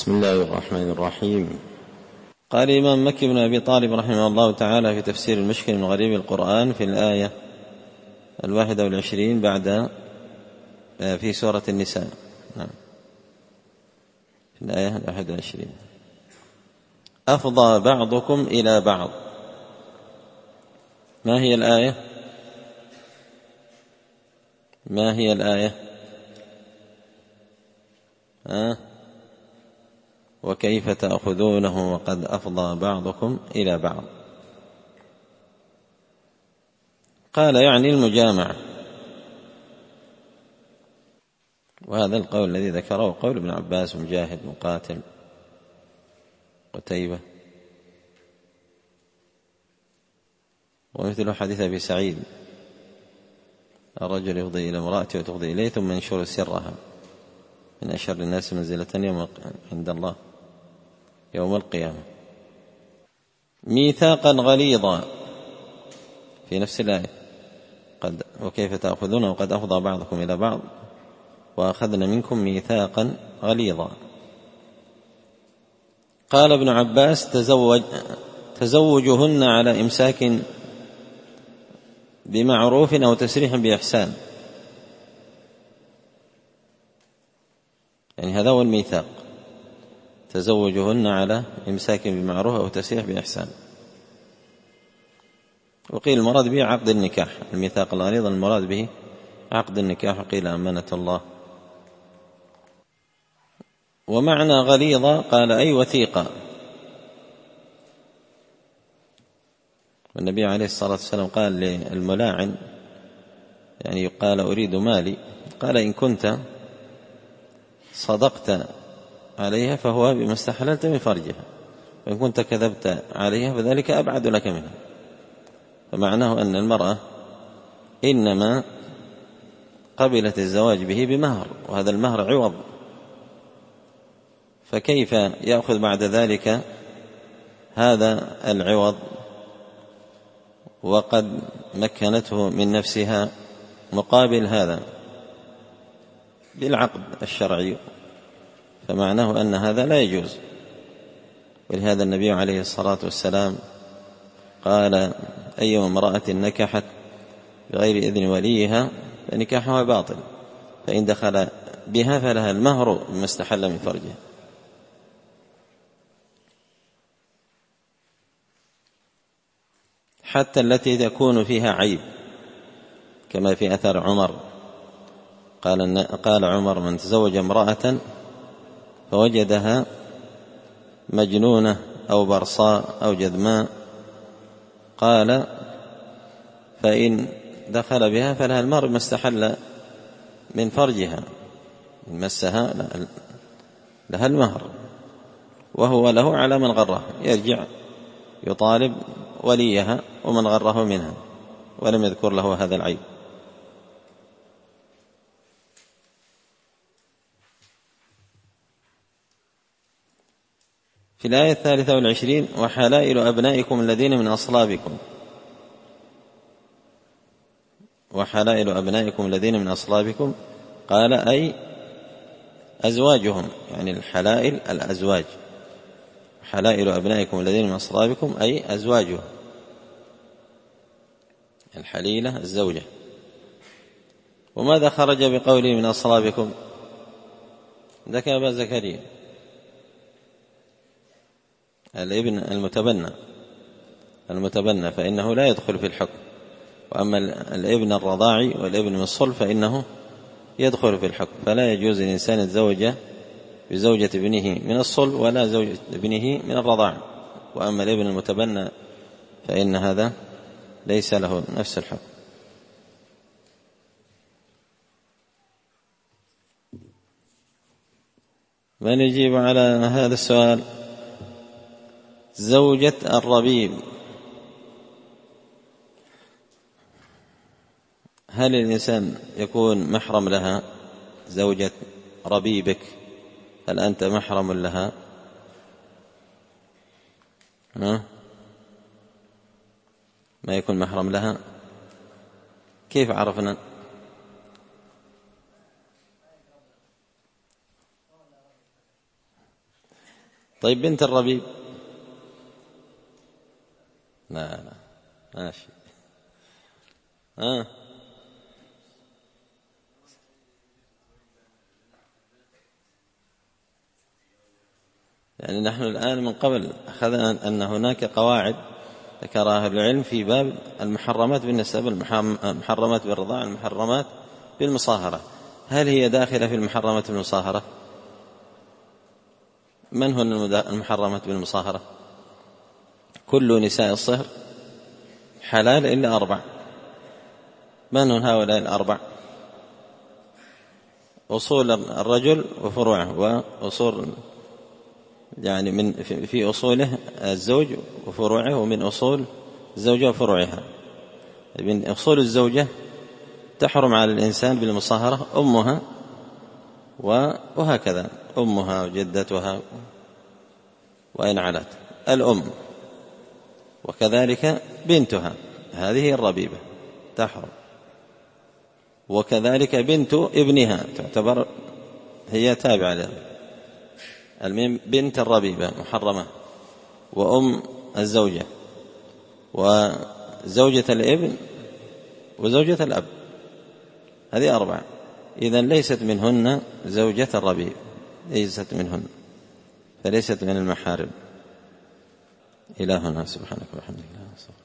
بسم الله الرحمن الرحيم. قال الإمام مكي بن أبي طالب رحمه الله تعالى في تفسير المشكل من غريب القرآن في الآية 21 في سورة النساء. نعم، في الآية 21: أفضى بعضكم إلى بعض. ما هي الآية؟ ما هي الآية؟ وكيف تأخذونه وقد أفضى بعضكم إلى بعض؟ قال يعني المجامعة، وهذا القول الذي ذكره قول ابن عباس ومجاهد ومقاتل قتيبة، ومثل حديث أبي سعيد: الرجل يفضي إلى امرأته وتفضي إليه ثم ينشر سرها، من أشر الناس منزلة عند الله يوم القيامة. ميثاقا غليظا في نفس الآية: وكيف تأخذونه وقد أفضى بعضكم إلى بعض وأخذنا منكم ميثاقا غليظا. قال ابن عباس: تزوجهن على إمساك بمعروف أو تسريح بإحسان، يعني هذا هو الميثاق، تزوجهن على إمساك بمعروف أو تسريح بإحسان. وقيل المراد به عقد النكاح، الميثاق الغليظ المراد به عقد النكاح، وقيل أمانة الله. ومعنى غليظة قال أي وثيقة. والنبي عليه الصلاة والسلام قال للملاعن، يعني قال: أريد مالي، قال: إن كنت صدقت عليها فهو بما استحللت من فرجها، وإن كنت كذبت عليها فذلك أبعد لك منها. فمعناه أن المرأة إنما قبلت الزواج به بمهر، وهذا المهر عوض، فكيف يأخذ بعد ذلك هذا العوض وقد مكنته من نفسها مقابل هذا بالعقد الشرعي؟ فمعناه أن هذا لا يجوز. ولهذا النبي عليه الصلاة والسلام قال: أي امرأة نكحت بغير إذن وليها فنكاحها باطل، فإن دخل بها فلها المهر مما استحل من فرجها. حتى التي تكون فيها عيب، كما في أثر عمر قال عمر: من تزوج امرأة فوجدها مجنونة أو برصاء أو جذماء، قال: فإن دخل بها فلها المهر ما استحل من فرجها، إن مسها لها المهر، وهو له على من غره، يرجع يطالب وليها ومن غره منها، ولم يذكر له هذا العيب. في الآية 23: وحلائل أبنائكم الذين من أصلابكم. وحلائل أبنائكم الذين من أصلابكم قال أي أزواجهم، يعني الحلائل الأزواج. حلائل أبنائكم الذين من أصلابكم أي أزواجهم، الحليلة الزوجة. وماذا خرج بقوله من أصلابكم؟ ذكى أبا زكريا: الابن المتبنى فإنه لا يدخل في الحكم، وأما الابن الرضاعي والابن من الصلب فإنه يدخل في الحكم، فلا يجوز الإنسان يتزوج بزوجة ابنه من الصلب ولا زوجة ابنه من الرضاع. وأما الابن المتبنى فإن هذا ليس له نفس الحكم. من يجيب على هذا السؤال؟ زوجة الربيب، هل الإنسان يكون محرم لها؟ زوجة ربيبك، هل أنت محرم لها؟ ما يكون محرم لها؟ كيف عرفنا؟ طيب بنت الربيب؟ لا ماشي. يعني نحن الآن من قبل أخذنا أن هناك قواعد ذكرها أهل العلم في باب المحرمات بالنسب، المحرمات بالرضاع، المحرمات بالمصاهرة. هل هي داخلة في المحرمات بالمصاهرة؟ من هن المحرمات بالمصاهرة؟ كل نساء الصهر حلال إلا 4. من هن هؤلاء ال4؟ أصول الرجل وفروعه، وأصول يعني من في أصوله الزوج وفروعه، ومن أصول الزوجة وفروعها. من أصول الزوجة تحرم على الإنسان بالمصاهرة أمها، وهكذا أمها وجدتها وإن علت الأم، وكذلك بنتها، هذه الربيبة تحرم، وكذلك بنت ابنها تعتبر هي تابعة له. المهم بنت الربيبة محرمة، وأم الزوجة، وزوجة الابن، وزوجة الأب، هذه 4. إذن ليست منهن زوجة الربيب، ليست منهن، فليست من المحارم. إلهنا سبحانك وبحمدك.